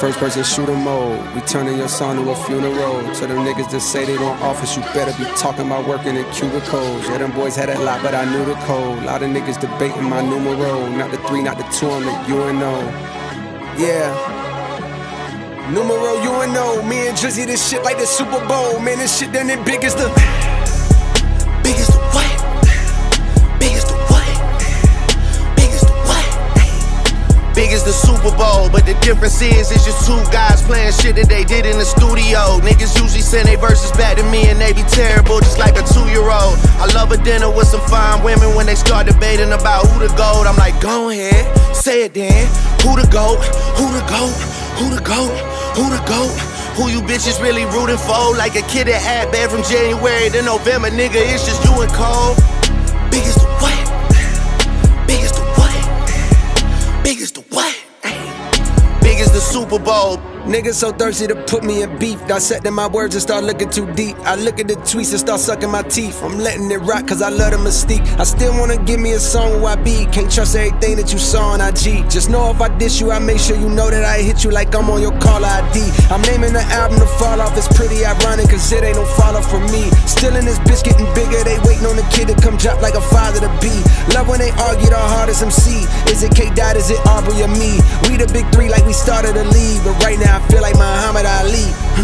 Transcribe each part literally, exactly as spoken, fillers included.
first person shooter mode. We turning your song to a funeral. To them niggas that say they don't office, you better be talking about working in cubicles. Yeah, them boys had that lot, but I knew the code. Lot of niggas debating my numero. Not the three, not the two, I'm the U N O. Yeah. Numero U N O. Me and Drizzy, this shit like the Super Bowl. Man, this shit done it big as the... Big as the what? Big as the what? Big as the what? Big as the Super Bowl, but the difference is it's just two guys playing shit that they did in the studio. Niggas usually send their verses back to me and they be terrible, just like a two-year-old. I love a dinner with some fine women when they start debating about who the GOAT. I'm like, go ahead, say it then. Who the GOAT? Who the GOAT? Who the GOAT? Who the GOAT? Who you bitches really rooting for? Like a kid that had bad from January to November, nigga, it's just you and Cole. Big as the what? Big as the what? Big as the what? Big as the Super Bowl. Niggas so thirsty to put me in beef. Dissecting my words and start looking too deep. I look at the tweets and start sucking my teeth. I'm letting it rock cause I love the mystique. I still wanna give me a song where I be. Can't trust everything that you saw on I G. Just know if I diss you, I make sure you know that I hit you like I'm on your caller I D. I'm naming the album to fall off. It's pretty ironic cause it ain't no fall off for me. Still in this bitch getting bigger. They waiting on the kid to come drop like a father to be. Love when they argue the hardest M C. Is it K-Dot, is it Aubrey or me? We the big three like we started a league. But right now I feel like Muhammad Ali.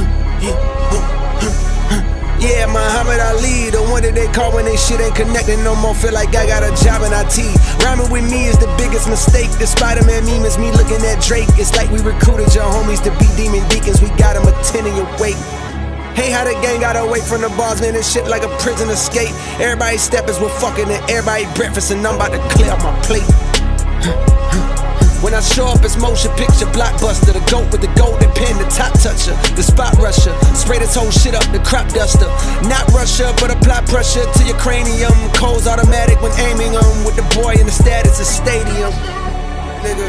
Yeah, Muhammad Ali, the one that they call when they shit ain't connecting no more. Feel like I got a job in I T. Rhyming with me is the biggest mistake. The Spider-Man meme is me looking at Drake. It's like we recruited your homies to be demon deacons. We got them attending your wake. Hey, how the gang got away from the bars, man, this shit like a prison escape. Everybody steppers with fucking and everybody breakfast, and I'm about to clear up my plate. When I show up, it's motion picture blockbuster. The GOAT with the golden pen, the top toucher, the spot rusher. Spray this whole shit up, the crop duster. Not Russia, but apply pressure to your cranium. Cold's automatic when aiming on. With the boy in the status of stadium. Nigga.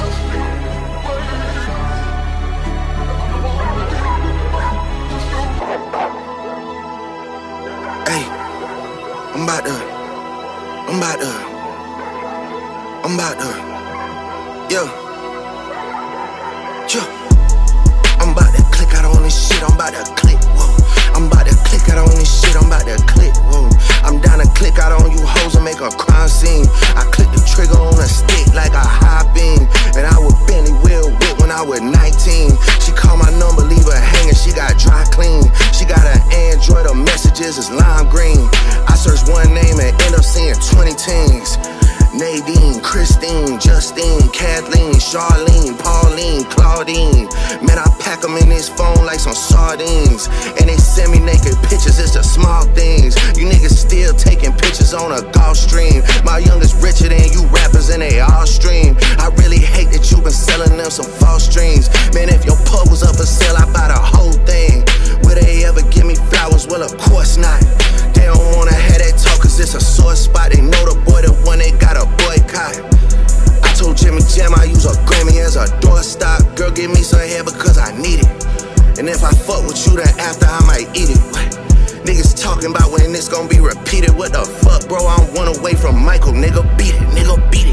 Hey, I'm about to, I'm about to, I'm about to, yo, yo. I'm about to click out on this shit, I'm about to click, whoa. I'm about to click out on this shit, I'm about to click, whoa. I'm down to click out on you hoes and make a crime scene. I click the trigger on a stick like a high beam. And I would Benny Will whip when I was nineteen. She called my number, leave her hanging, she got dry clean. She got an Android, her messages is lime green. I search one name and end up seeing twenty teens. Nadine, Christine, Justine, Kathleen, Charlene, Pauline, Claudine. Man, I pack them in this phone like some sardines. And they send me naked pictures, it's the small things. You niggas still taking pictures on a golf stream. My youngest richer than you rappers and they all stream. I really hate that you been selling them some false dreams. Man, if your pub was up for sale, I buy the whole thing. Will they ever give me flowers? Well, of course not. They don't wanna have that talk cause it's a sore spot. They know the boy the one they got a boycott. I told Jimmy Jam I use a Grammy as a doorstop. Girl, give me some hair because I need it. And if I fuck with you then after I might eat it. Niggas talking about when this gon' be repeated. What the fuck, bro? I'm one away from Michael. Nigga, beat it, nigga, beat it.